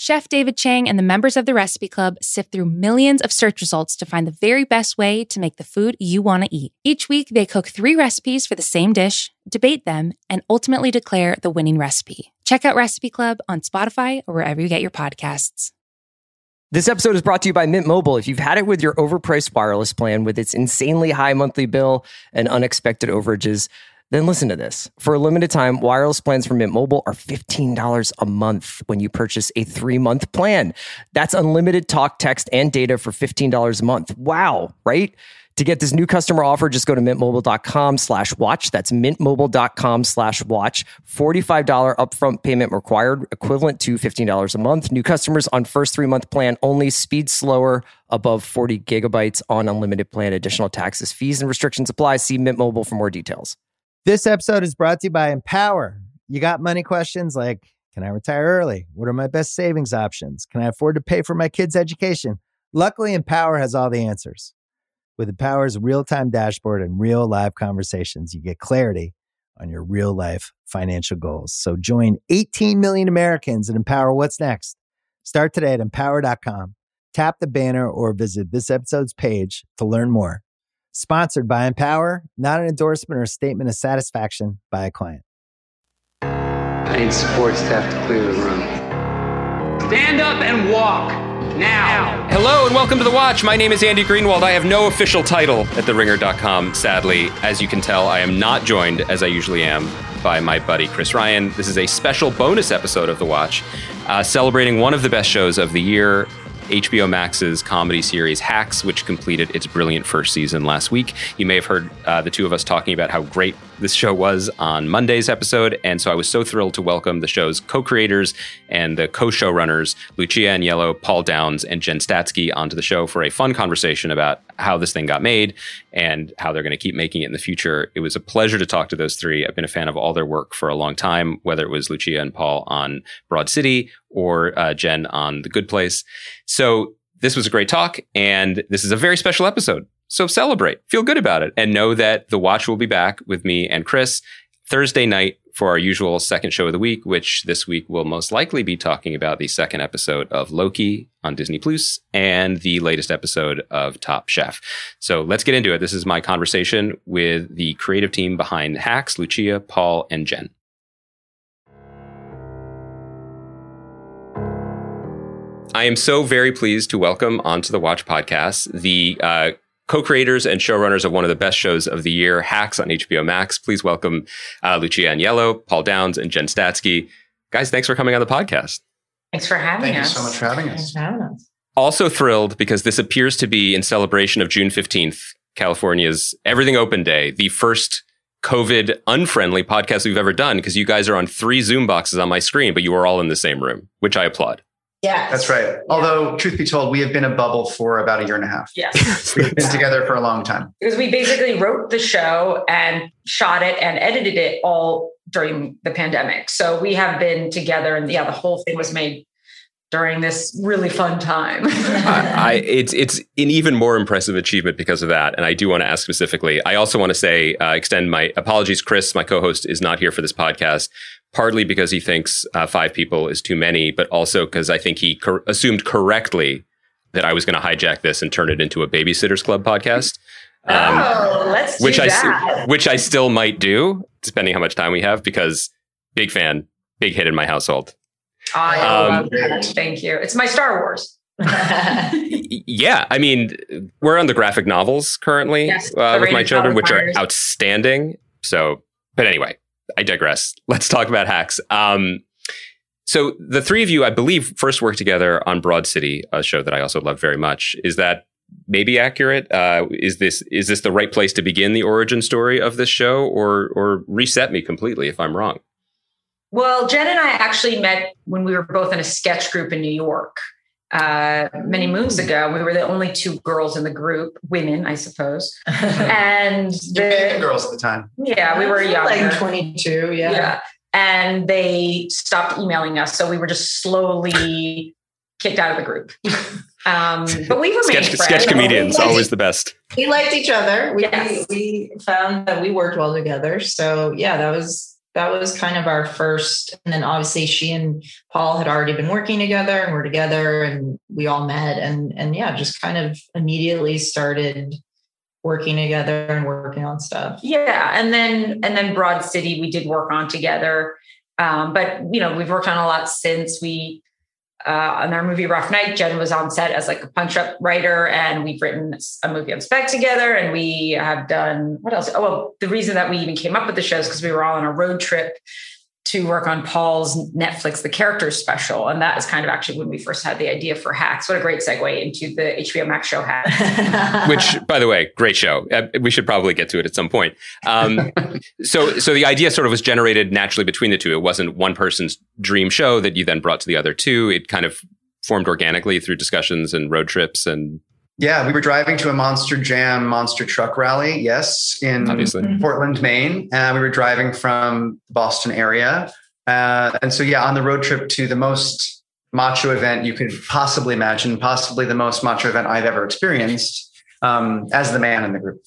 Chef David Chang and the members of the Recipe Club sift through millions of search results to find the very best way to make the food you want to eat. Each week, they cook 3 recipes for the same dish, debate them, and ultimately declare the winning recipe. Check out Recipe Club on Spotify or wherever you get your podcasts. This episode is brought to you by Mint Mobile. If you've had it with your overpriced wireless plan with its insanely high monthly bill and unexpected overages, then listen to this. For a limited time, wireless plans from Mint Mobile are $15 a month when you purchase a 3-month plan. That's unlimited talk, text, and data for $15 a month. Wow, right? To get this new customer offer, just go to mintmobile.com/watch. That's mintmobile.com/watch. $45 upfront payment required, equivalent to $15 a month. New customers on first 3-month plan only. Speed slower, above 40 gigabytes on unlimited plan. Additional taxes, fees, and restrictions apply. See Mint Mobile for more details. This episode is brought to you by Empower. You got money questions like, can I retire early? What are my best savings options? Can I afford to pay for my kids' education? Luckily, Empower has all the answers. With Empower's real-time dashboard and real live conversations, you get clarity on your real-life financial goals. So join 18 million Americans and Empower what's next. Start today at empower.com. Tap the banner or visit this episode's page to learn more. Sponsored by Empower, not an endorsement or a statement of satisfaction by a client. I need support staff to clear the room. Stand up and walk now. Hello and welcome to The Watch. My name is Andy Greenwald. I have no official title at TheRinger.com, sadly. As you can tell, I am not joined, as I usually am, by my buddy Chris Ryan. This is a special bonus episode of The Watch, celebrating one of the best shows of the year, HBO Max's comedy series Hacks, which completed its brilliant first season last week. You may have heard the two of us talking about how great this show was on Monday's episode, and so I was so thrilled to welcome the show's co-creators and the co-showrunners, Lucia Aniello, Paul Downs, and Jen Statsky, onto the show for a fun conversation about how this thing got made and how they're going to keep making it in the future. It was a pleasure to talk to those three. I've been a fan of all their work for a long time, whether it was Lucia and Paul on Broad City or Jen on The Good Place. So this was a great talk, and this is a very special episode. So celebrate, feel good about it, and know that The Watch will be back with me and Chris Thursday night for our usual second show of the week, which this week will most likely be talking about the second episode of Loki on Disney Plus and the latest episode of Top Chef. So let's get into it. This is my conversation with the creative team behind Hacks, Lucia, Paul, and Jen. I am so very pleased to welcome onto the Watch podcast the co-creators and showrunners of one of the best shows of the year, Hacks on HBO Max. Please welcome Lucia Aniello, Paul Downs, and Jen Statsky. Guys, thanks for coming on the podcast. Thanks for having us. Thank you so much for having us. Thanks for having us. Also thrilled because this appears to be in celebration of June 15th, California's Everything Open Day, the first COVID unfriendly podcast we've ever done, because you guys are on 3 Zoom boxes on my screen, but you are all in the same room, which I applaud. Yeah, that's right. Yeah. Although, truth be told, we have been a bubble for about 1.5 years. Yes. We've been together for a long time. Because we basically wrote the show and shot it and edited it all during the pandemic. So we have been together, and the whole thing was made during this really fun time. It's an even more impressive achievement because of that. And I do want to ask specifically. I also want to say, extend my apologies. Chris, my co-host, is not here for this podcast. Partly because he thinks 5 people is too many, but also because I think he assumed correctly that I was going to hijack this and turn it into a Babysitters Club podcast. Let's do that. Which I still might do, depending how much time we have, because big fan, big hit in my household. I love that. Thank you. It's my Star Wars. Yeah, I mean, we're on the graphic novels currently with my children, which are outstanding. So, but anyway. I digress. Let's talk about Hacks. So the 3 of you, I believe, first worked together on Broad City, a show that I also love very much. Is that maybe accurate? Is this the right place to begin the origin story of this show, or reset me completely if I'm wrong? Well, Jen and I actually met when we were both in a sketch group in New York many moons ago. We were the only 2 girls in the group, women, I suppose. And the girls at the time. Yeah, we were younger. Like 22, yeah. And they stopped emailing us. So we were just slowly kicked out of the group. But we remained friends. Sketch comedians, always the best. We liked each other. We found that we worked well together. So yeah, that was That was kind of our first. And then obviously she and Paul had already been working together and we're together and we all met and yeah, just kind of immediately started working together and working on stuff. Yeah. And then Broad City, we did work on together. But we've worked on a lot since on our movie Rough Night, Jen was on set as like a punch-up writer, and we've written a movie on spec together, and we have done, what else? Oh, well, the reason that we even came up with the show is because we were all on a road trip to work on Paul's Netflix, The Characters special. And that is kind of actually when we first had the idea for Hacks. What a great segue into the HBO Max show Hacks. Which, by the way, great show. We should probably get to it at some point. So the idea sort of was generated naturally between the two. It wasn't one person's dream show that you then brought to the other two. It kind of formed organically through discussions and road trips and... Yeah, we were driving to a Monster Jam monster truck rally, yes, in Portland, Maine. We were driving from the Boston area. And so, yeah, on the road trip to the most macho event you could possibly imagine, possibly the most macho event I've ever experienced as the man in the group,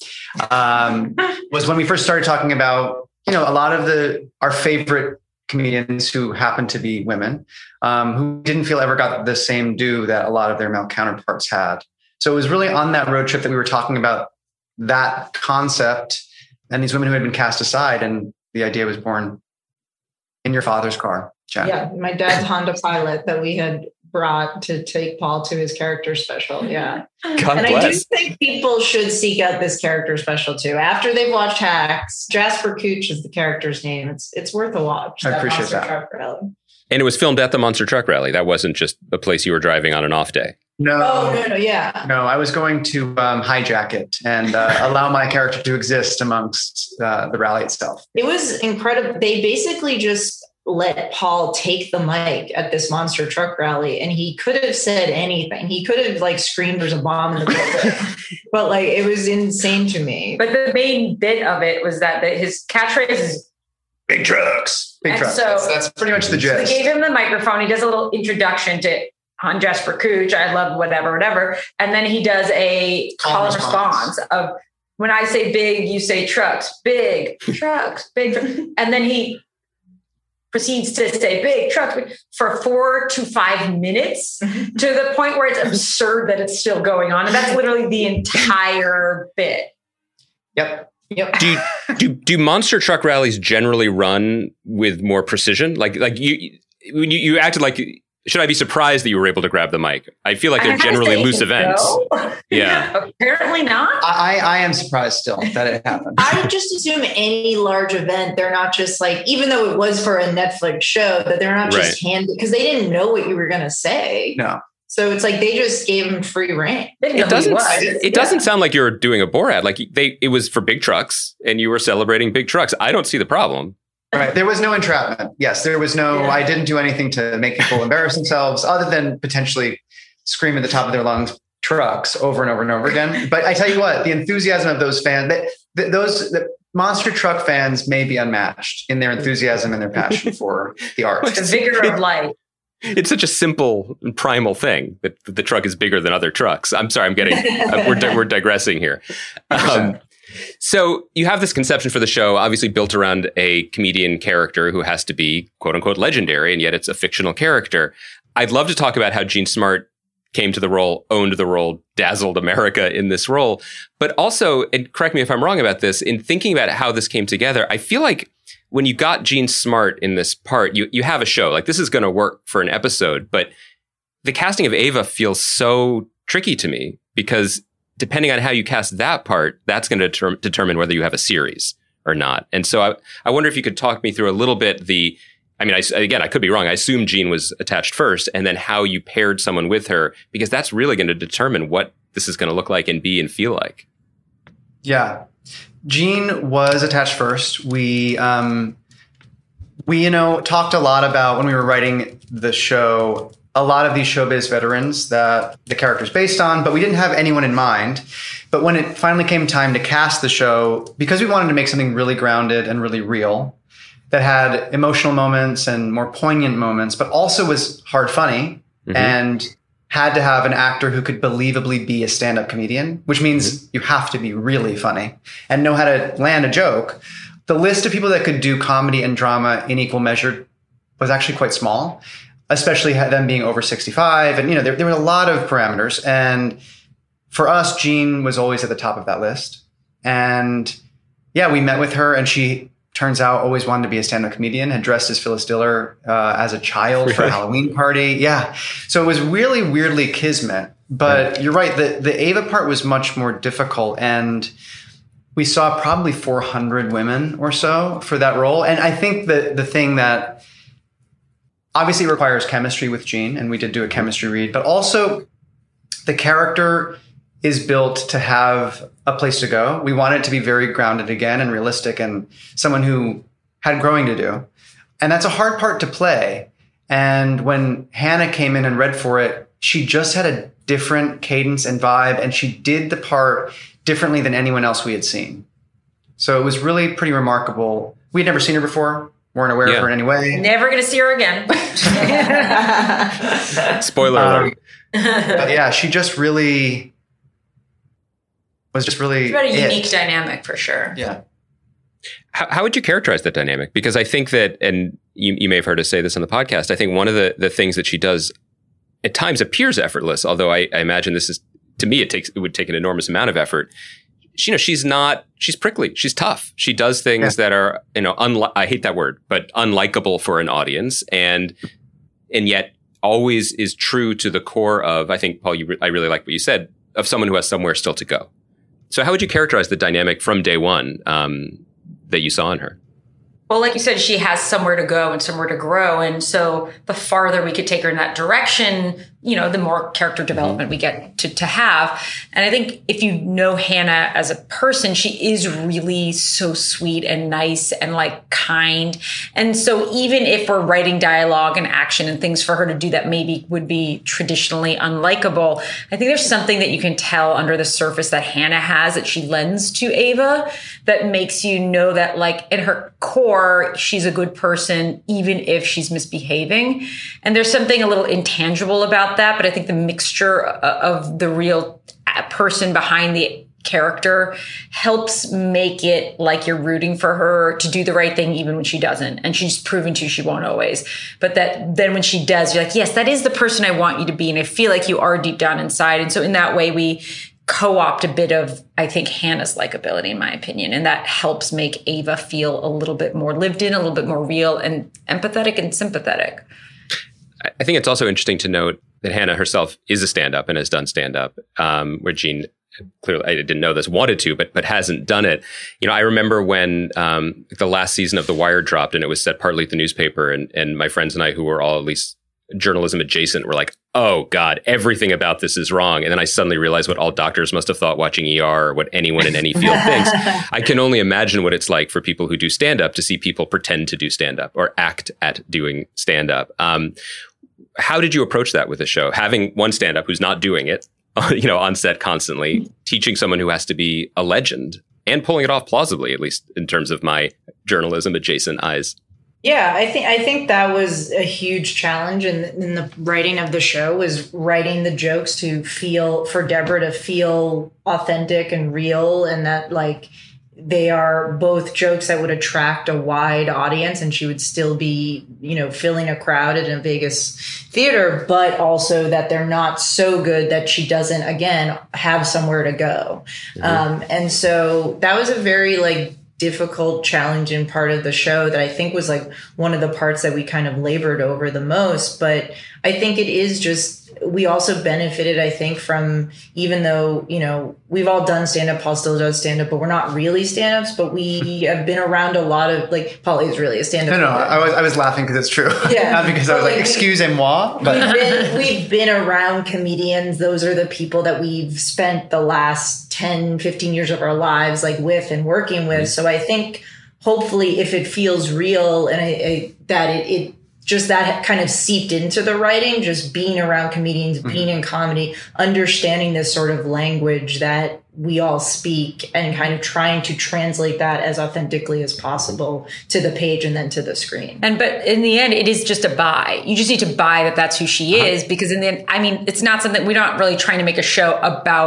was when we first started talking about, a lot of our favorite comedians who happen to be women, who didn't feel ever got the same due that a lot of their male counterparts had. So it was really on that road trip that we were talking about that concept and these women who had been cast aside. And the idea was born in your father's car, Jen. Yeah, my dad's Honda Pilot that we had brought to take Paul to his character special. Yeah. God and bless. I do think people should seek out this character special too. After they've watched Hacks, Jasper Cooch is the character's name. It's worth a watch. I appreciate that. And it was filmed at the Monster Truck Rally. That wasn't just a place you were driving on an off day. No, yeah. No, I was going to hijack it and allow my character to exist amongst the rally itself. It was incredible. They basically just let Paul take the mic at this monster truck rally, and he could have said anything. He could have screamed, "There's a bomb in the building," but it was insane to me. But the main bit of it was that his catchphrase is "Big trucks, big trucks." So that's pretty much the gist. So they gave him the microphone. He does a little introduction on Jasper Cooch. I love whatever. And then he does a call and response of, when I say big, you say trucks, big trucks, big trucks. And then he proceeds to say big trucks for 4 to 5 minutes to the point where it's absurd that it's still going on. And that's literally the entire bit. Yep. Do monster truck rallies generally run with more precision? Like you acted like, should I be surprised that you were able to grab the mic? I feel like they're generally loose events. No. Yeah. Apparently not. I am surprised still that it happened. I would just assume any large event, they're not just even though it was for a Netflix show, that they're not just handed, because they didn't know what you were going to say. No. So it's they just gave him free reign. It doesn't sound like you're doing a Borat. It was for big trucks and you were celebrating big trucks. I don't see the problem. Right. There was no entrapment. Yes, there was no, I didn't do anything to make people embarrass themselves other than potentially scream at the top of their lungs, trucks, over and over and over again. But I tell you what, the enthusiasm of those fans, the monster truck fans may be unmatched in their enthusiasm and their passion for the art. The vigor of life. It's such a simple and primal thing that the truck is bigger than other trucks. I'm sorry, I'm getting, we're digressing here. So you have this conception for the show, obviously built around a comedian character who has to be, quote unquote, legendary, and yet it's a fictional character. I'd love to talk about how Jean Smart came to the role, owned the role, dazzled America in this role. But also, and correct me if I'm wrong about this, in thinking about how this came together, I feel like when you got Jean Smart in this part, you have a show. This is going to work for an episode. But the casting of Ava feels so tricky to me because depending on how you cast that part, that's going to determine whether you have a series or not. And so I wonder if you could talk me through a little bit I could be wrong. I assume Jean was attached first, and then how you paired someone with her, because that's really going to determine what this is going to look like and be and feel like. Yeah. Jean was attached first. We talked a lot about, when we were writing the show, a lot of these showbiz veterans that the character's based on, but we didn't have anyone in mind. But when it finally came time to cast the show, because we wanted to make something really grounded and really real, that had emotional moments and more poignant moments, but also was hard funny and had to have an actor who could believably be a stand-up comedian, which means you have to be really funny and know how to land a joke. the list of people that could do comedy and drama in equal measure was actually quite small, especially them being over 65. And, there were a lot of parameters. And for us, Jean was always at the top of that list. And yeah, we met with her, and she turns out always wanted to be a stand-up comedian, had dressed as Phyllis Diller as a child for a Halloween party. Yeah. So it was really weirdly kismet. But you're right, the Ava part was much more difficult. And we saw probably 400 women or so for that role. And I think that the thing that obviously requires chemistry with Jean, and we did do a chemistry read, but also the character is built to have a place to go. We want it to be very grounded again and realistic, and someone who had growing to do. And that's a hard part to play. And when Hannah came in and read for it, she just had a different cadence and vibe, and she did the part differently than anyone else we had seen. So it was really pretty remarkable. We had never seen her before, weren't aware of her in any way. Never going to see her again. Spoiler alert. But yeah, she just really was It's about a unique dynamic for sure. Yeah. How would you characterize that dynamic? Because I think that, and you may have heard us say this on the podcast, I think one of the things that she does at times appears effortless, although I imagine this is, to me, it would take an enormous amount of effort. She's prickly. She's tough. She does things that are, I hate that word, but unlikable for an audience. And yet always is true to the core of, I think, Paul, I really like what you said, of someone who has somewhere still to go. So how would you characterize the dynamic from day one that you saw in her? Well, like you said, she has somewhere to go and somewhere to grow. And so the farther we could take her in that direction, the more character development we get to have. And I think if you know Hannah as a person, she is really so sweet and nice and like kind. And so even if we're writing dialogue and action and things for her to do that maybe would be traditionally unlikable, I think there's something that you can tell under the surface that Hannah has that she lends to Ava that makes you know that like in her core, she's a good person, even if she's misbehaving. And there's something a little intangible about that, but I think the mixture of the real person behind the character helps make it like you're rooting for her to do the right thing even when she doesn't. And she's proven to, she won't always. But that then when she does, you're like, yes, that is the person I want you to be. And I feel like you are deep down inside. And so in that way, we co-opt a bit of, I think, Hannah's likability, in my opinion. And that helps make Ava feel a little bit more lived in, a little bit more real and empathetic and sympathetic. I think it's also interesting to note that Hannah herself is a stand-up and has done stand-up, where Jean clearly, I didn't know this, wanted to, but hasn't done it. I remember when the last season of The Wire dropped and it was set partly at the newspaper, and my friends and I, who were all at least journalism adjacent, were like, oh God, everything about this is wrong. And then I suddenly realized what all doctors must have thought watching ER, or what anyone in any field thinks. I can only imagine what it's like for people who do stand-up to see people pretend to do stand-up or act at doing stand-up. How did you approach that with the show? Having one stand-up who's not doing it, on set constantly, teaching someone who has to be a legend and pulling it off plausibly, at least in terms of my journalism adjacent eyes. Yeah, I think that was a huge challenge in the writing of the show, was writing the jokes for Deborah to feel authentic and real, and that like they are both jokes that would attract a wide audience, and she would still be, filling a crowd at a Vegas theater, but also that they're not so good that she doesn't, again, have somewhere to go. Mm-hmm. And so that was a very difficult, challenging part of the show that I think was one of the parts that we kind of labored over the most. But I think it is just, we also benefited, I think, from, even though, we've all done stand-up, Paul still does stand-up, but we're not really stand-ups, but we have been around a lot of, Paul is really a stand-up. No, I was laughing because it's true. Yeah. Not because I was excusez-moi. But we've been around comedians. Those are the people that we've spent the last 10, 15 years of our lives with and working with. So I think hopefully if it feels real and that it just that kind of seeped into the writing, just being around comedians, being in comedy, understanding this sort of language that we all speak and kind of trying to translate that as authentically as possible to the page and then to the screen. But in the end, it is just a buy. You just need to buy that that's who she is, because in the end, it's not something, we're not really trying to make a show about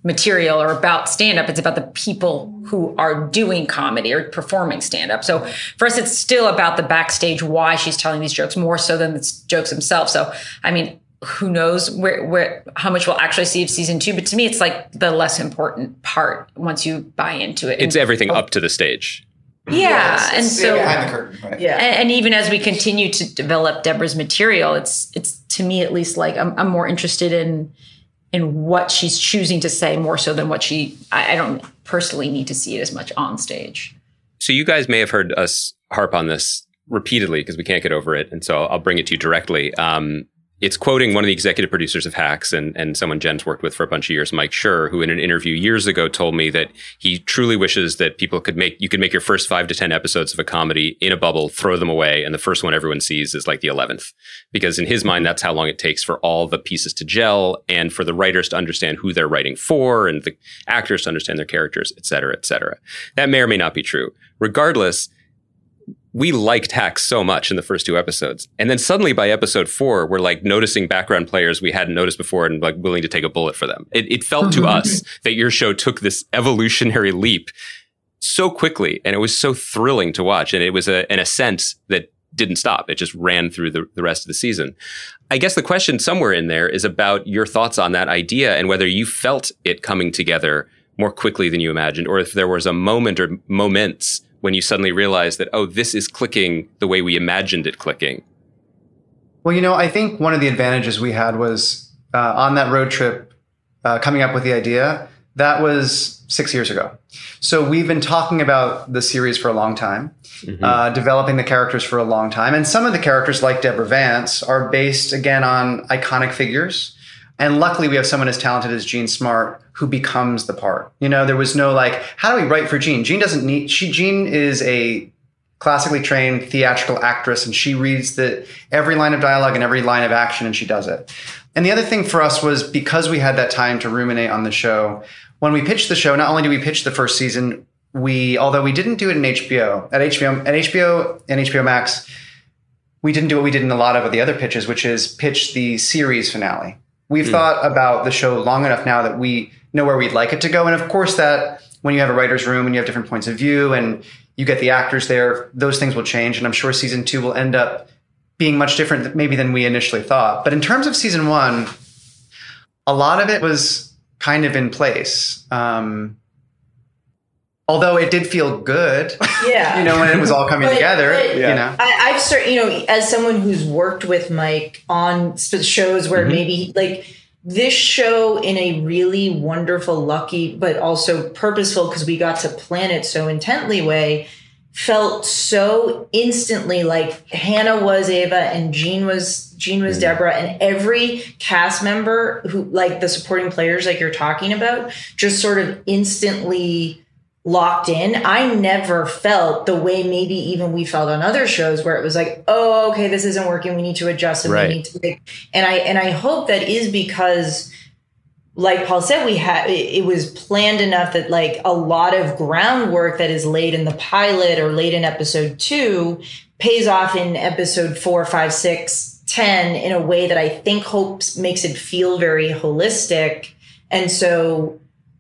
material or about stand-up. It's about the people who are doing comedy or performing stand-up. So for us, it's still about the backstage, why she's telling these jokes more so than the jokes themselves. So, I mean, who knows how much we'll actually see of season 2. But to me, it's like the less important part once you buy into it. It's everything up to the stage. Yeah. And so behind the curtain, right? Yeah. And even as we continue to develop Deborah's material, it's to me at least like I'm more interested in what she's choosing to say more so than what I don't personally need to see it as much on stage. So you guys may have heard us harp on this repeatedly because we can't get over it. And so I'll bring it to you directly. It's quoting one of the executive producers of Hacks and someone Jen's worked with for a bunch of years, Mike Schur, who in an interview years ago told me that he truly wishes that you could make your first 5 to 10 episodes of a comedy in a bubble, throw them away, and the first one everyone sees is like the 11th. Because in his mind, that's how long it takes for all the pieces to gel and for the writers to understand who they're writing for and the actors to understand their characters, et cetera, et cetera. That may or may not be true. Regardless, we liked Hacks so much in the first 2 episodes. And then suddenly by episode 4, we're like noticing background players we hadn't noticed before and like willing to take a bullet for them. It felt to us that your show took this evolutionary leap so quickly. And it was so thrilling to watch. And it was an ascent that didn't stop. It just ran through the rest of the season. I guess the question somewhere in there is about your thoughts on that idea and whether you felt it coming together more quickly than you imagined, or if there was a moment or moments when you suddenly realized that, oh, this is clicking the way we imagined it clicking? Well, I think one of the advantages we had was on that road trip, coming up with the idea, that was 6 years ago. So we've been talking about the series for a long time, developing the characters for a long time. And some of the characters, like Deborah Vance, are based, again, on iconic figures. And luckily, we have someone as talented as Jean Smart who becomes the part. There was no how do we write for Jean? Jean is a classically trained theatrical actress, and she reads every line of dialogue and every line of action, and she does it. And the other thing for us was, because we had that time to ruminate on the show, when we pitched the show, not only did we pitch the first season, although we didn't do it at HBO and HBO Max, we didn't do what we did in a lot of the other pitches, which is pitch the series finale. We've thought about the show long enough now that we know where we'd like it to go. And of course, that when you have a writer's room and you have different points of view and you get the actors there, those things will change. And I'm sure season 2 will end up being much different maybe than we initially thought. But in terms of season 1, a lot of it was kind of in place. Although it did feel good, when it was all coming together, I've certainly, as someone who's worked with Mike on shows where maybe this show in a really wonderful, lucky, but also purposeful, because we got to plan it so intently way, felt so instantly like Hannah was Ava and Jean was Deborah, and every cast member who, like the supporting players like you're talking about, just sort of instantly locked in. I never felt the way maybe even we felt on other shows where it was like, oh, okay, this isn't working. We need to adjust and we need to. And I hope that is because, like Paul said, it was planned enough that like a lot of groundwork that is laid in the pilot or laid in episode 2 pays off in episode 4, 5, 6, 10 in a way that I think makes it feel very holistic. And so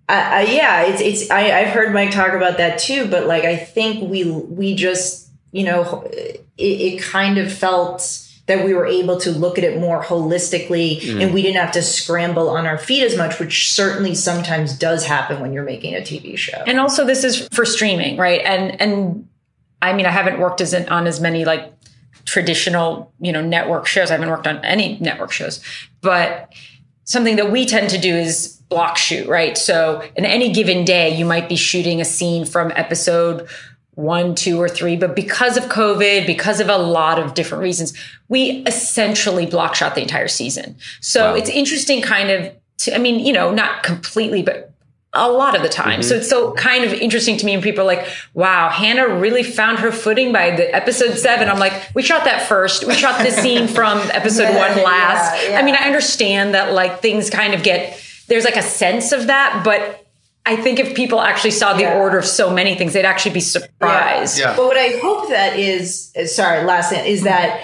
I've heard Mike talk about that too, but like, I think we just, it kind of felt that we were able to look at it more holistically and we didn't have to scramble on our feet as much, which certainly sometimes does happen when you're making a TV show. And also this is for streaming, right? And I mean, I haven't worked on as many like traditional, network shows. I haven't worked on any network shows, but something that we tend to do is block shoot, right? So in any given day, you might be shooting a scene from episode 1, 2, or 3, but because of COVID, because of a lot of different reasons, we essentially block shot the entire season. So it's interesting kind of not completely, but a lot of the time. So it's so kind of interesting to me when people are like, wow, Hannah really found her footing by the episode 7. I'm like, we shot that first. We shot this scene from episode 1 last. I mean, I understand that like things kind of there's like a sense of that, but I think if people actually saw the order of so many things, they'd actually be surprised. But what I hope that is last thing, is that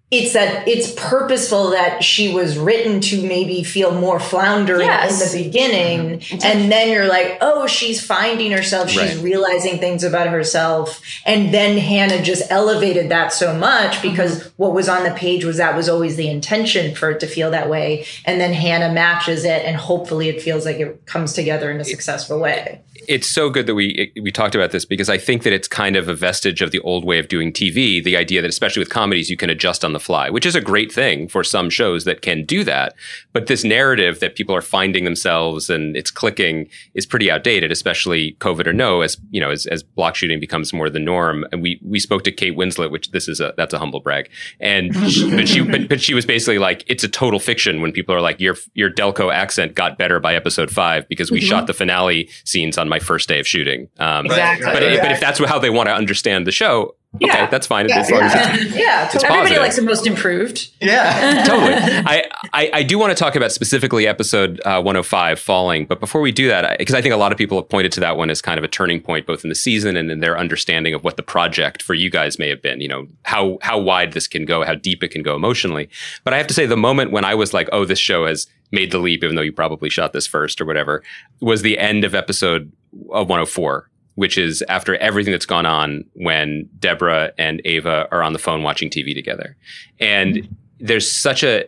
it's that it's purposeful that she was written to maybe feel more floundering in the beginning. And then you're like, oh, she's finding herself. She's realizing things about herself. And then Hannah just elevated that so much because what was on the page was always the intention for it to feel that way. And then Hannah matches it and hopefully it feels like it comes together in a successful way. It's so good that we talked about this because I think that it's kind of a vestige of the old way of doing TV, the idea that especially with comedies, you can adjust on the fly, which is a great thing for some shows that can do that. But this narrative that people are finding themselves and it's clicking is pretty outdated, especially COVID or no, as you know, as block shooting becomes more the norm. And we spoke to Kate Winslet, which that's a humble brag. And but she was basically like, it's a total fiction when people are like, your Delco accent got better by episode 5 because we shot the finale scenes on my first day of shooting. Exactly. But if that's how they want to understand the show, okay, that's fine. As long as it's Everybody positive. likes the most improved. Yeah, totally. I do want to talk about specifically episode 105, Falling. But before we do that, because I think a lot of people have pointed to that one as kind of a turning point, both in the season and in their understanding of what the project for you guys may have been. You know, how wide this can go, how deep it can go emotionally. But I have to say, the moment when I was like, oh, this show has made the leap, even though you probably shot this first or whatever, was the end of episode 104. Which is after everything that's gone on when Deborah and Ava are on the phone watching TV together. And there's such a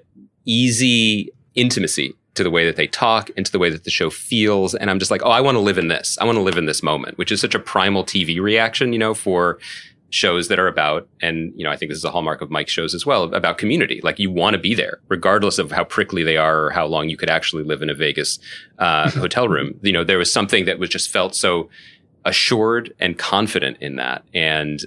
easy intimacy to the way that they talk and to the way that the show feels. And I'm just like, oh, I want to live in this. I want to live in this moment, which is such a primal TV reaction, you know, for shows that are about, and, you know, I think this is a hallmark of Mike's shows as well, about community. Like, you want to be there, regardless of how prickly they are or how long you could actually live in a Vegas hotel room. You know, there was something that was just felt so assured and confident in that. And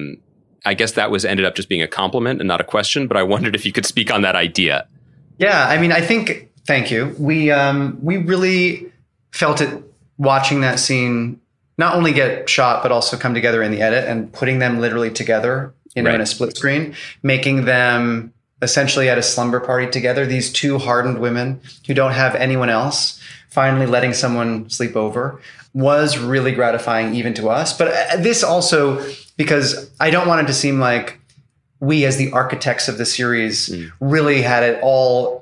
I guess that ended up just being a compliment and not a question, but I wondered if you could speak on that idea. Yeah, I mean, thank you. We really felt it watching that scene not only get shot, but also come together in the edit and putting them literally together in a split screen, making them essentially at a slumber party together. These two hardened women who don't have anyone else, finally letting someone sleep over, was really gratifying even to us. But this also, because I don't want it to seem like we as the architects of the series really had it all,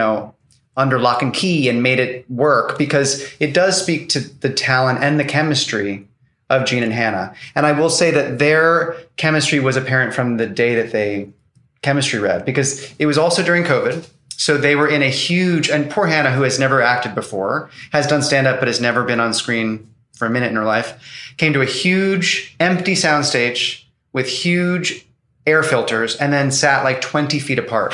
under lock and key and made it work, because it does speak to the talent and the chemistry of Gene and Hannah. And I will say that their chemistry was apparent from the day that they chemistry read, because it was also during COVID. So they were in a huge, and poor Hannah, who has never acted before, has done stand-up, but has never been on screen for a minute in her life, came to a huge empty soundstage with huge air filters and then sat like 20 feet apart.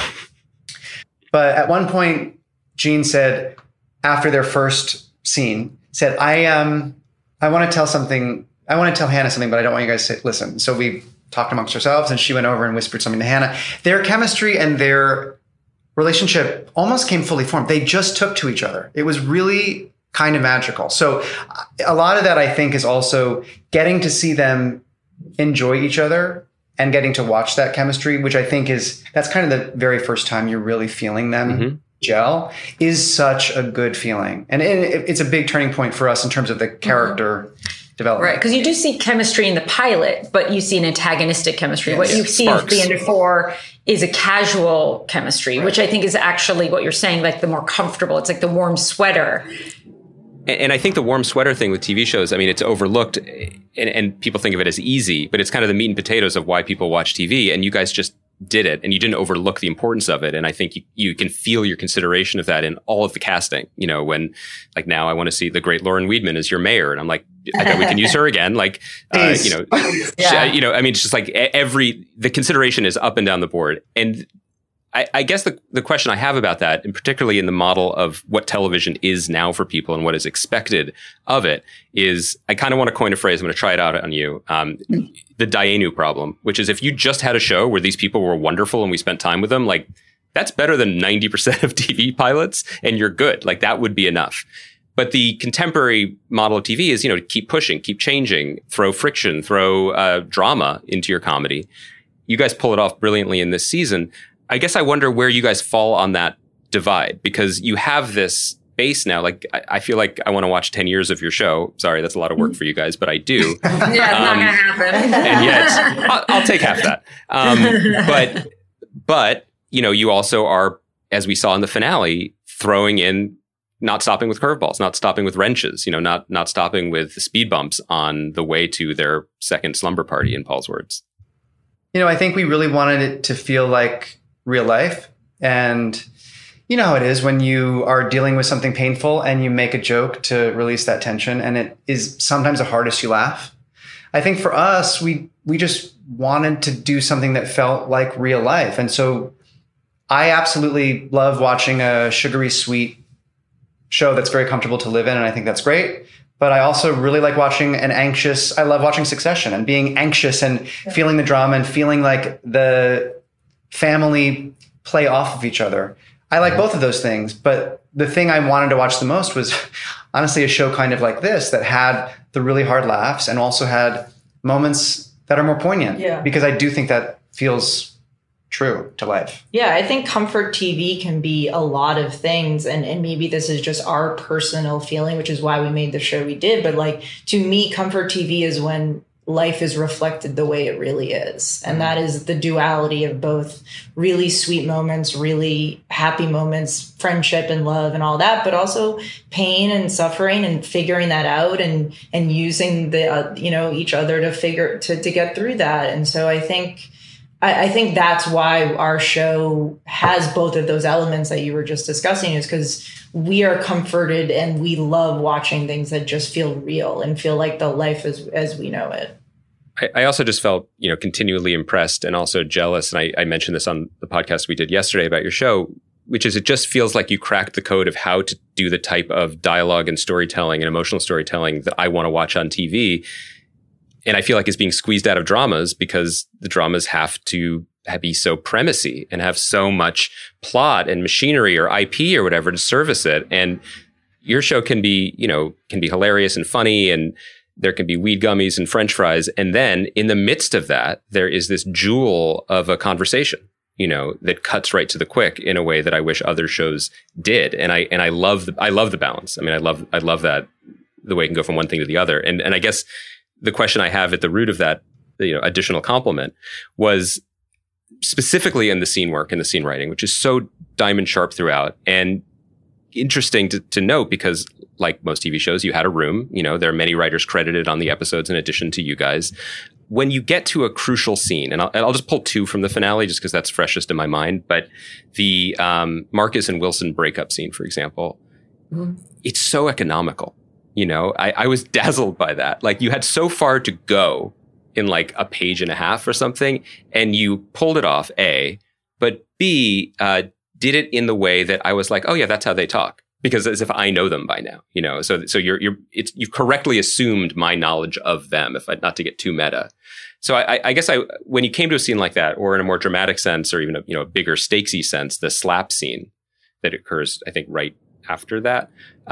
But at one point, Gene said, after their first scene, said, I want to tell something. I want to tell Hannah something, but I don't want you guys to listen. So we talked amongst ourselves, and she went over and whispered something to Hannah. Their chemistry and their relationship almost came fully formed. They just took to each other. It was really kind of magical. So a lot of that, I think, is also getting to see them enjoy each other and getting to watch that chemistry, which I think that's kind of the very first time you're really feeling them gel, is such a good feeling. And it's a big turning point for us in terms of the character development. Right, because you do see chemistry in the pilot, but you see an antagonistic chemistry. Yes. What you see at the end of 4 is a casual chemistry, which I think is actually what you're saying, like the more comfortable. It's like the warm sweater. And I think the warm sweater thing with TV shows, I mean, it's overlooked and people think of it as easy, but it's kind of the meat and potatoes of why people watch TV. And you guys just did it, and you didn't overlook the importance of it. And I think you can feel your consideration of that in all of the casting. You know, when, like, now I want to see the great Lauren Weedman as your mayor, and I'm like, I bet we can use her again. Like, Yeah. I mean, it's just like the consideration is up and down the board. And I guess the question I have about that, and particularly in the model of what television is now for people and what is expected of it, is I kind of want to coin a phrase. I'm going to try it out on you. The Dayenu problem, which is if you just had a show where these people were wonderful and we spent time with them, like, that's better than 90% of TV pilots, and you're good. Like, that would be enough. But the contemporary model of TV is, to keep pushing, keep changing, throw friction, throw drama into your comedy. You guys pull it off brilliantly in this season. I guess I wonder where you guys fall on that divide, because you have this base now. Like, I feel like I want to watch 10 years of your show. Sorry, that's a lot of work for you guys, but I do. Yeah, it's not going to happen. And yet, I'll take half that. But, you also are, as we saw in the finale, throwing in, not stopping with curveballs, not stopping with wrenches, not stopping with speed bumps on the way to their second slumber party, in Paul's words. I think we really wanted it to feel like real life. And you know how it is when you are dealing with something painful and you make a joke to release that tension. And it is sometimes the hardest you laugh. I think for us, we just wanted to do something that felt like real life. And so I absolutely love watching a sugary sweet show that's very comfortable to live in. And I think that's great. But I also really like watching I love watching Succession and being anxious and feeling the drama and feeling like the family play off of each other. I like both of those things. But the thing I wanted to watch the most was honestly a show kind of like this that had the really hard laughs and also had moments that are more poignant. Yeah. Because I do think that feels true to life. Yeah, I think comfort TV can be a lot of things. And maybe this is just our personal feeling, which is why we made the show we did. But like, to me, comfort TV is when life is reflected the way it really is. And that is the duality of both really sweet moments, really happy moments, friendship and love and all that, but also pain and suffering and figuring that out and using the, each other to get through that. And so I think that's why our show has both of those elements that you were just discussing, is because we are comforted and we love watching things that just feel real and feel like the life as we know it. I also just felt, continually impressed and also jealous. And I mentioned this on the podcast we did yesterday about your show, which is it just feels like you cracked the code of how to do the type of dialogue and storytelling and emotional storytelling that I want to watch on TV. And I feel like it's being squeezed out of dramas because the dramas have to be so premisey and have so much plot and machinery or IP or whatever to service it. And your show can be hilarious and funny, and there can be weed gummies and French fries. And then in the midst of that, there is this jewel of a conversation, that cuts right to the quick in a way that I wish other shows did. And I love the balance. I mean, I love that, the way it can go from one thing to the other. And I guess the question I have at the root of that, additional compliment was specifically in the scene work and the scene writing, which is so diamond sharp throughout and interesting to note because, like most TV shows, you had a room. There are many writers credited on the episodes in addition to you guys. When you get to a crucial scene, and I'll just pull two from the finale just because that's freshest in my mind, but the Marcus and Wilson breakup scene, for example, it's so economical. I was dazzled by that. Like, you had so far to go in like a page and a half or something, and you pulled it off, A, but B, did it in the way that I was like, oh yeah, that's how they talk. Because as if I know them by now, so you've correctly assumed my knowledge of them, not to get too meta. So I guess when you came to a scene like that, or in a more dramatic sense, or even a bigger stakesy sense, the slap scene that occurs, I think, right after that,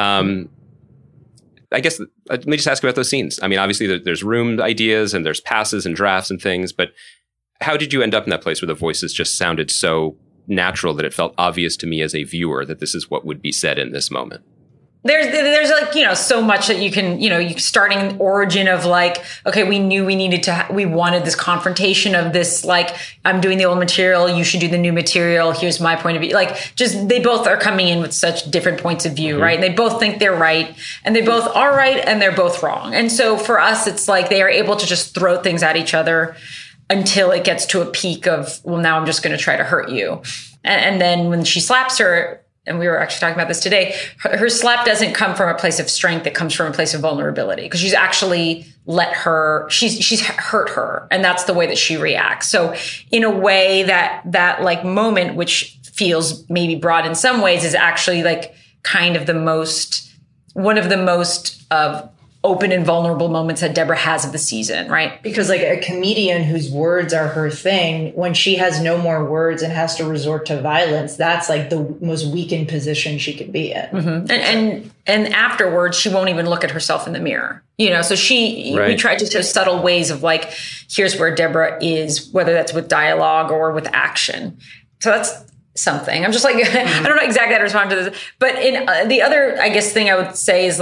I guess let me just ask about those scenes. I mean, obviously there's room ideas and there's passes and drafts and things, but how did you end up in that place where the voices just sounded so natural that it felt obvious to me as a viewer that this is what would be said in this moment? There's like, so much that you can, you starting origin of like, okay, we knew we wanted this confrontation of this, like, I'm doing the old material, you should do the new material. Here's my point of view. Like, just, they both are coming in with such different points of view, right? And they both think they're right, and they both are right, and they're both wrong. And so for us, it's like they are able to just throw things at each other until it gets to a peak of, well, now I'm just going to try to hurt you. And then when she slaps her, and we were actually talking about this today, her slap doesn't come from a place of strength. It comes from a place of vulnerability, because she's actually she's hurt her. And that's the way that she reacts. So in a way that like moment, which feels maybe broad in some ways, is actually like kind of one of the most open and vulnerable moments that Deborah has of the season, right? Because like a comedian whose words are her thing, when she has no more words and has to resort to violence, that's like the most weakened position she could be in. Mm-hmm. And afterwards, she won't even look at herself in the mirror. So we tried to show subtle ways of like, here's where Deborah is, whether that's with dialogue or with action. So that's something. I'm just like, I don't know exactly how to respond to this. But in the other, I guess, thing I would say is like,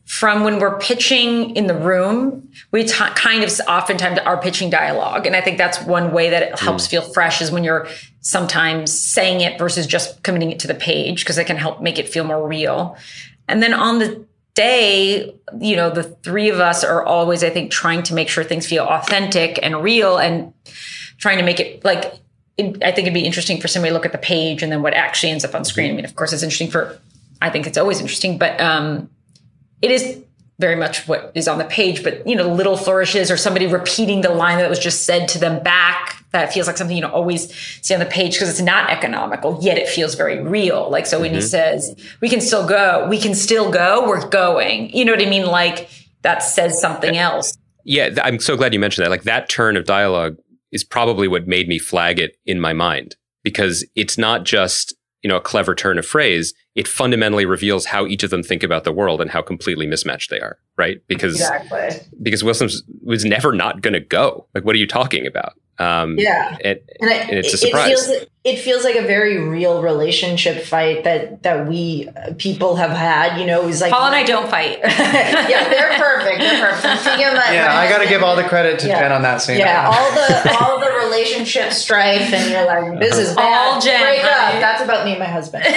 from when we're pitching in the room, we kind of oftentimes are pitching dialogue. And I think that's one way that it helps feel fresh is when you're sometimes saying it versus just committing it to the page, because it can help make it feel more real. And then on the day, you know, the three of us are always, I think, trying to make sure things feel authentic and real and trying to make it like, I think it'd be interesting for somebody to look at the page and then what actually ends up on screen. I mean, of course, it's interesting I think it's always interesting, but it is very much what is on the page, but, you know, little flourishes or somebody repeating the line that was just said to them back, that feels like something you don't always see on the page because it's not economical, yet it feels very real. Like, so when he says, we can still go, we're going, you know what I mean? Like that says something else. Yeah. I'm so glad you mentioned that. Like that turn of dialogue is probably what made me flag it in my mind, because it's not just, you know, a clever turn of phrase. It fundamentally reveals how each of them think about the world and how completely mismatched they are, right? Because Wilson was never not going to go. Like, what are you talking about? And it's a surprise. It feels like a very real relationship fight that we people have had. You know, it was like Paul and I don't fight. Yeah, they're perfect. I got to give all the credit to Jen on that scene. Yeah, all the relationship strife, and you're like, this is bad. All Jen. Break up. That's about me and my husband.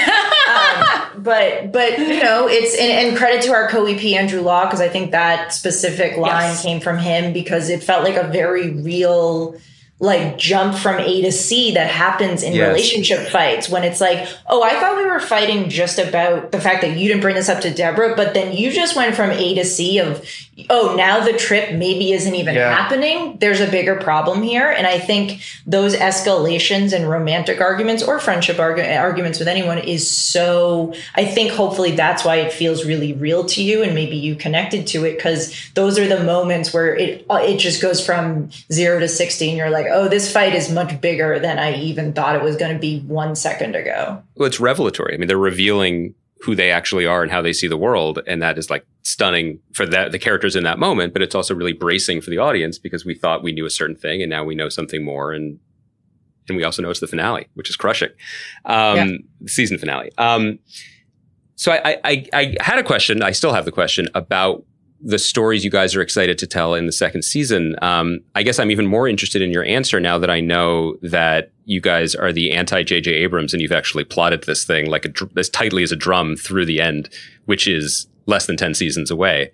But you know, it's and credit to our co-EP Andrew Law, because I think that specific line came from him, because it felt like a very real, like, jump from A to C that happens in relationship fights, when it's like, oh, I thought we were fighting just about the fact that you didn't bring this up to Deborah, but then you just went from A to C of, oh, now the trip maybe isn't even happening. There's a bigger problem here. And I think those escalations and romantic arguments or friendship arguments with anyone is so, I think hopefully that's why it feels really real to you, and maybe you connected to it, because those are the moments where it just goes from 0 to 60 and you're like, oh, this fight is much bigger than I even thought it was going to be 1 second ago. Well, it's revelatory. I mean, they're revealing who they actually are and how they see the world. And that is like stunning for the characters in that moment, but it's also really bracing for the audience, because we thought we knew a certain thing and now we know something more. And we also know it's the finale, which is crushing. The season finale. So I had a question. I still have the question about the stories you guys are excited to tell in the second season. I guess I'm even more interested in your answer now that I know that you guys are the anti-J.J. Abrams and you've actually plotted this thing like as tightly as a drum through the end, which is less than 10 seasons away.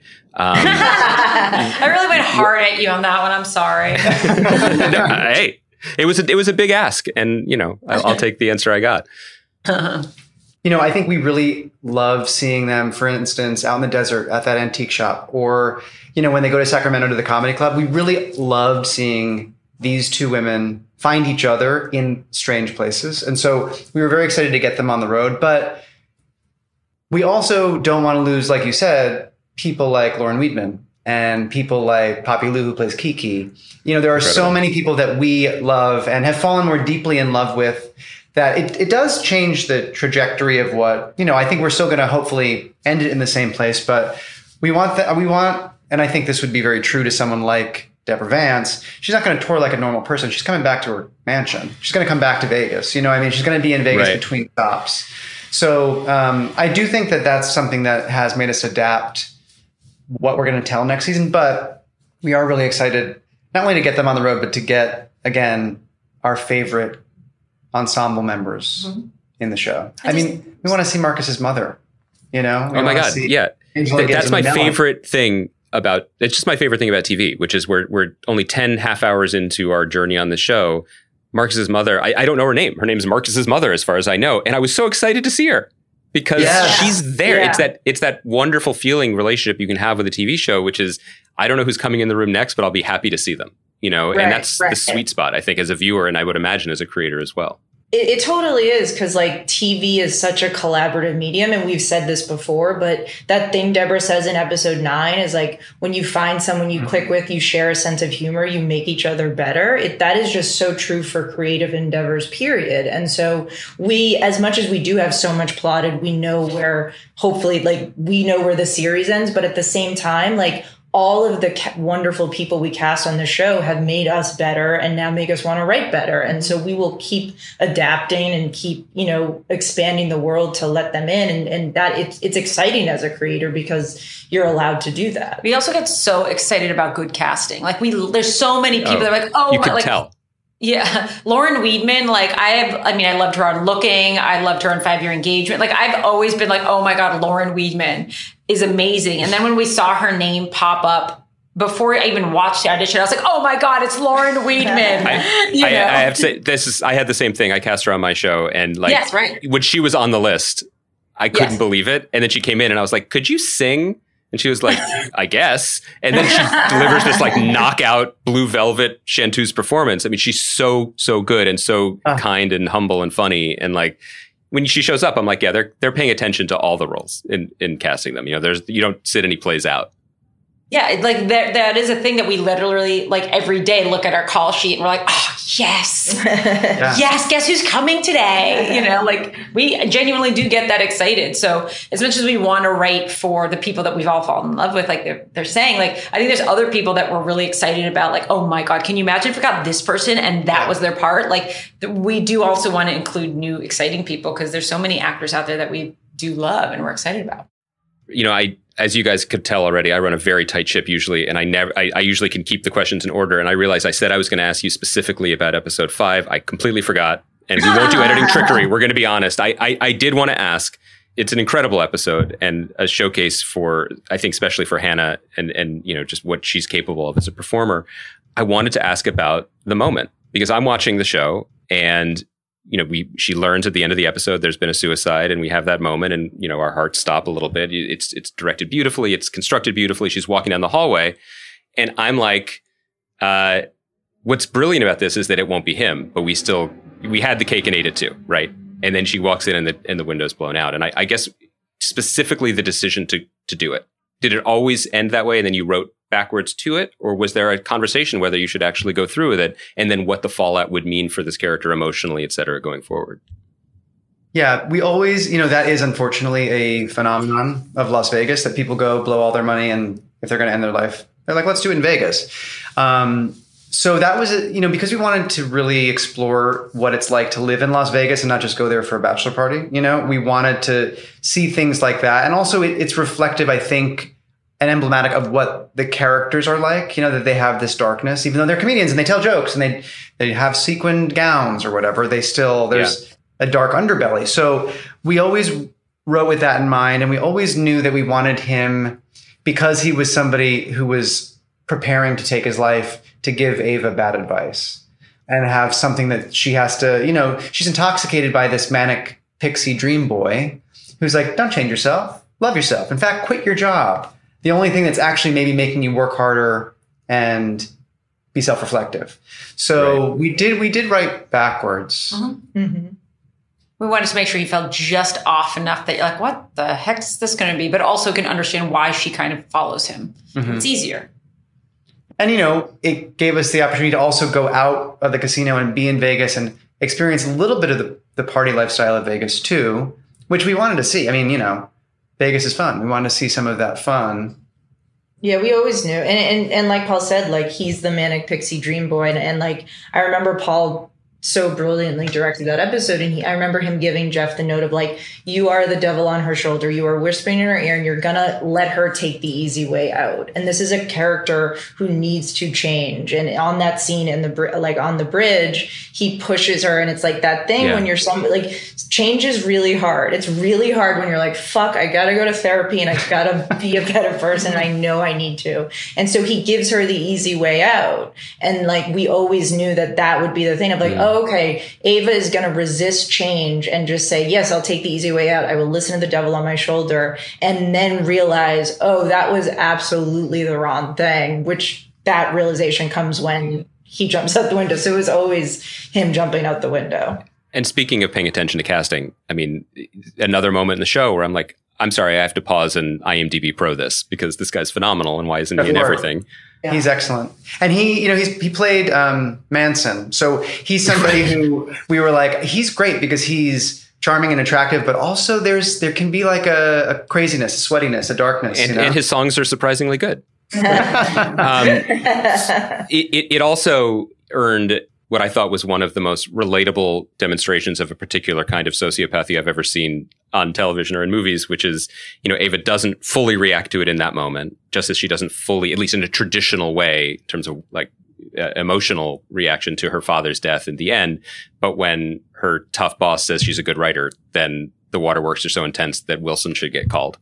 I really went hard at you on that one. I'm sorry. No, hey, it was a big ask, and you know, I'll take the answer I got. You know, I think we really love seeing them, for instance, out in the desert at that antique shop, or, you know, when they go to Sacramento to the comedy club. We really loved seeing these two women find each other in strange places. And so we were very excited to get them on the road. But we also don't want to lose, like you said, people like Lauren Weedman and people like Poppy Lou, who plays Kiki. You know, there are so many people that we love and have fallen more deeply in love with, that it does change the trajectory of what, you know, I think we're still going to hopefully end it in the same place, but we want, and I think this would be very true to someone like Deborah Vance. She's not going to tour like a normal person. She's coming back to her mansion. She's going to come back to Vegas. You know, I mean, she's going to be in Vegas between stops. So I do think that that's something that has made us adapt what we're going to tell next season, but we are really excited not only to get them on the road, but to get, again, our favorite ensemble members in the show. I mean, we want to see Marcus's mother, you know? Oh my God. Yeah. That's my favorite thing about, it's just my favorite thing about TV, which is we're only 10 half hours into our journey on the show. Marcus's mother, I don't know her name. Her name's Marcus's mother, as far as I know. And I was so excited to see her because she's there. Yeah. It's that wonderful feeling relationship you can have with a TV show, which is, I don't know who's coming in the room next, but I'll be happy to see them. You know, and that's the sweet spot, I think, as a viewer, and I would imagine as a creator as well. It totally is, because like TV is such a collaborative medium, and we've said this before, but that thing Deborah says in episode 9 is like, when you find someone you click with, you share a sense of humor, you make each other better. That is just so true for creative endeavors, period. And so we, as much as we do have so much plotted, we know where, hopefully, like, we know where the series ends, but at the same time, like, all of the wonderful people we cast on the show have made us better and now make us want to write better. And so we will keep adapting and keep, expanding the world to let them in. And that it's exciting as a creator because you're allowed to do that. We also get so excited about good casting. Like there's so many people that are like, oh, you could tell. Yeah. Lauren Weedman, I loved her on Looking. I loved her on 5 Year Engagement. Like, I've always been like, oh my God, Lauren Weedman is amazing. And then when we saw her name pop up before I even watched the audition, I was like, oh my God, it's Lauren Weedman. I have to say, I had the same thing. I cast her on my show, and yes, right. When she was on the list, I couldn't believe it. And then she came in and I was like, could you sing? And she was like, I guess. And then she delivers this knockout Blue Velvet Chanteuse performance. I mean, she's so good and so kind and humble and funny. And when she shows up, I'm like, yeah, they're paying attention to all the roles in casting them. You don't sit any plays out. Yeah, that is a thing that we literally every day look at our call sheet and we're like, oh, yes, yes, guess who's coming today? We genuinely do get that excited. So as much as we want to write for the people that we've all fallen in love with, they're saying, I think there's other people that we're really excited about. Oh my God, can you imagine if we got this person and that was their part? We do also want to include new exciting people because there's so many actors out there that we do love and we're excited about. As you guys could tell already, I run a very tight ship usually, and I usually can keep the questions in order. And I realized I said I was going to ask you specifically about episode 5. I completely forgot, and we won't do editing trickery. We're going to be honest. I did want to ask. It's an incredible episode and a showcase for, I think, especially for Hannah and just what she's capable of as a performer. I wanted to ask about the moment because I'm watching the show and she learns at the end of the episode there's been a suicide, and we have that moment, and our hearts stop a little bit. It's directed beautifully, it's constructed beautifully. She's walking down the hallway, and I'm like, what's brilliant about this is that it won't be him, but we had the cake and ate it too, right? And then she walks in, and the window's blown out. And I guess specifically the decision to do it. Did it always end that way, and then you wrote backwards to it? Or was there a conversation whether you should actually go through with it and then what the fallout would mean for this character emotionally, et cetera, going forward? Yeah, we always, that is unfortunately a phenomenon of Las Vegas, that people go blow all their money, and if they're going to end their life, they're like, let's do it in Vegas. So that was, because we wanted to really explore what it's like to live in Las Vegas and not just go there for a bachelor party. We wanted to see things like that. And also it's reflective, I think, and emblematic of what the characters are like, that they have this darkness, even though they're comedians and they tell jokes and they have sequined gowns or whatever, there's a dark underbelly. So we always wrote with that in mind. And we always knew that we wanted him, because he was somebody who was preparing to take his life, to give Ava bad advice and have something that she has to, she's intoxicated by this manic pixie dream boy who's like, don't change yourself, love yourself. In fact, quit your job. The only thing that's actually maybe making you work harder and be self-reflective. So right. we did write backwards. Mm-hmm. Mm-hmm. We wanted to make sure you felt just off enough that you're like, what the heck is this going to be? But also can understand why she kind of follows him. Mm-hmm. It's easier. And, it gave us the opportunity to also go out of the casino and be in Vegas and experience a little bit of the party lifestyle of Vegas too, which we wanted to see. I mean, Vegas is fun. We wanted to see some of that fun. Yeah, we always knew. And like Paul said, he's the manic pixie dream boy. And I remember Paul so brilliantly directed that episode. And I remember him giving Jeff the note of you are the devil on her shoulder. You are whispering in her ear and you're going to let her take the easy way out. And this is a character who needs to change. And on that scene on the bridge, he pushes her. And it's that thing when you're change is really hard. It's really hard when you're like, fuck, I got to go to therapy and I got to be a better person. And I know I need to. And so he gives her the easy way out. And we always knew that would be the thing of okay, Ava is going to resist change and just say, yes, I'll take the easy way out. I will listen to the devil on my shoulder, and then realize, oh, that was absolutely the wrong thing, which that realization comes when he jumps out the window. So it was always him jumping out the window. And speaking of paying attention to casting, I mean, another moment in the show where I'm like, I'm sorry, I have to pause and IMDb Pro this because this guy's phenomenal, and why isn't he in everything? Yeah. He's excellent. And he played Manson. So he's somebody who we were like, he's great because he's charming and attractive, but also there can be a craziness, a sweatiness, a darkness. And his songs are surprisingly good. It also earned what I thought was one of the most relatable demonstrations of a particular kind of sociopathy I've ever seen on television or in movies, which is, Ava doesn't fully react to it in that moment, just as she doesn't fully, at least in a traditional way, in terms of like emotional reaction to her father's death in the end. But when her tough boss says she's a good writer, then the waterworks are so intense that Wilson should get called.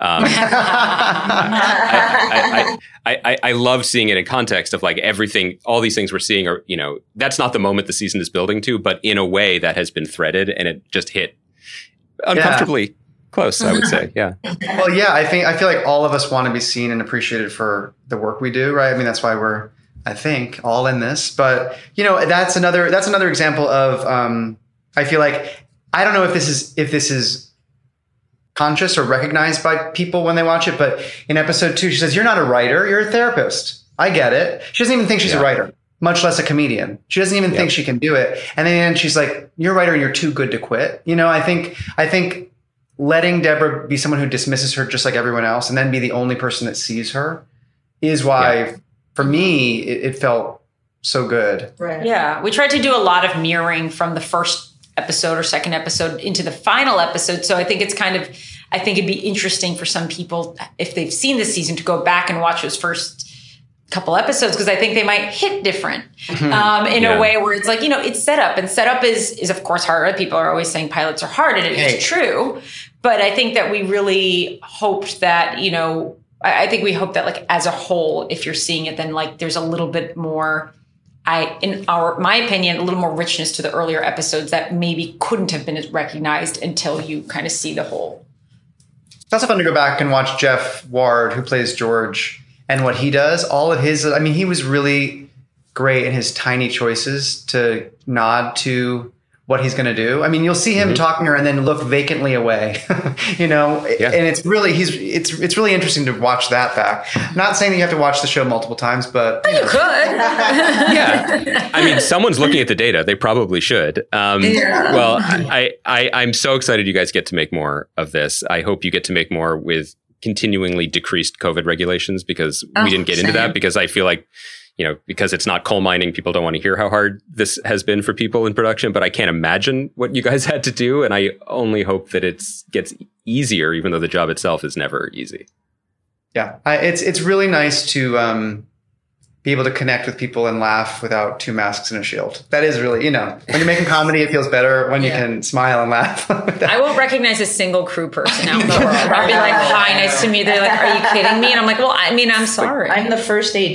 I love seeing it in context of like everything, all these things we're seeing are, that's not the moment the season is building to, but in a way that has been threaded and it just hit uncomfortably close, I would say. Yeah. Well, yeah, I feel like all of us want to be seen and appreciated for the work we do, right? I mean, that's why we're, I think, all in this. But, that's another example of, I feel like, I don't know if this is conscious or recognized by people when they watch it, but in episode 2, she says, "You're not a writer, you're a therapist." I get it. She doesn't even think she's a writer, much less a comedian. She doesn't even think she can do it. And then she's like, "You're a writer and you're too good to quit." I think letting Deborah be someone who dismisses her just like everyone else and then be the only person that sees her is why, for me, it felt so good. Right. Yeah. We tried to do a lot of mirroring from the first episode or second episode into the final episode. So I think it'd be interesting for some people, if they've seen this season, to go back and watch those first couple episodes, because I think they might hit different in a way where it's like, it's set up, and set up is of course hard. People are always saying pilots are hard, and it is true. But I think that we really hoped that, I think we hope that like as a whole, if you're seeing it, then like there's a little bit more, my opinion, a little more richness to the earlier episodes that maybe couldn't have been recognized until you kind of see the whole. It's also fun to go back and watch Jeff Ward, who plays George, and what he does. All of his, he was really great in his tiny choices to nod to what he's going to do. You'll see him talking to her and then look vacantly away, and it's really, it's really interesting to watch that back. Not saying that you have to watch the show multiple times, but you could. Someone's looking at the data. They probably should. Well, I'm so excited you guys get to make more of this. I hope you get to make more with continuingly decreased COVID regulations, because we didn't get into that, because I feel like, because it's not coal mining, people don't want to hear how hard this has been for people in production, but I can't imagine what you guys had to do. And I only hope that it gets easier, even though the job itself is never easy. Yeah. It's really nice to be able to connect with people and laugh without 2 masks and a shield. That is really, when you're making comedy, it feels better when you can smile and laugh. I won't recognize a single crew person out in the world. I'll be like, "Hi, nice to meet you." They're like, "Are you kidding me?" And I'm like, "Well, I'm sorry. I'm the first AD."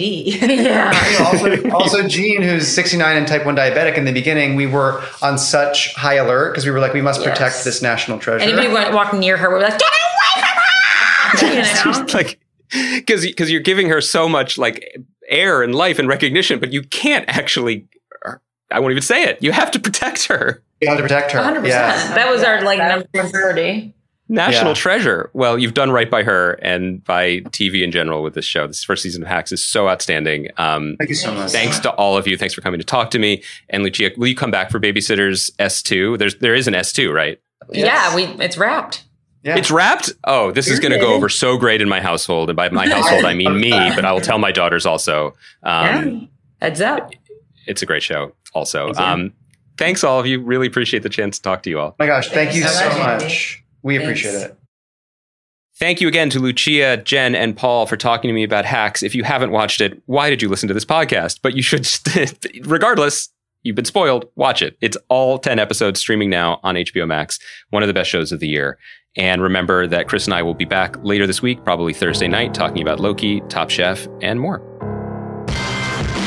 Also, Gene, who's 69 and type 1 diabetic, in the beginning, we were on such high alert because we were like, we must protect this national treasure. Anybody walk near her, we're like, "Get away from her!" Like, because you're giving her so much like air and life and recognition, but you can't actually, I won't even say it. You have to protect her. You have to protect her. 100%. Yeah. That was our number 30. National treasure. Well, you've done right by her and by TV in general with this show. This first season of Hacks is so outstanding. Thank you so much. Thanks to all of you. Thanks for coming to talk to me. And Lucia, will you come back for Babysitters S2? There is an S2, right? Yes. Yeah, it's wrapped. Yeah. It's wrapped? Oh, this is going to go over so great in my household. And by my household, I mean me, but I will tell my daughters also. Heads up. It's a great show also. Thanks, all of you. Really appreciate the chance to talk to you all. Oh my gosh, thank you so much. We appreciate it. Thank you again to Lucia, Jen, and Paul for talking to me about Hacks. If you haven't watched it, why did you listen to this podcast? But you should, regardless, you've been spoiled. Watch it. It's all 10 episodes streaming now on HBO Max. One of the best shows of the year. And remember that Chris and I will be back later this week, probably Thursday night, talking about Loki, Top Chef, and more.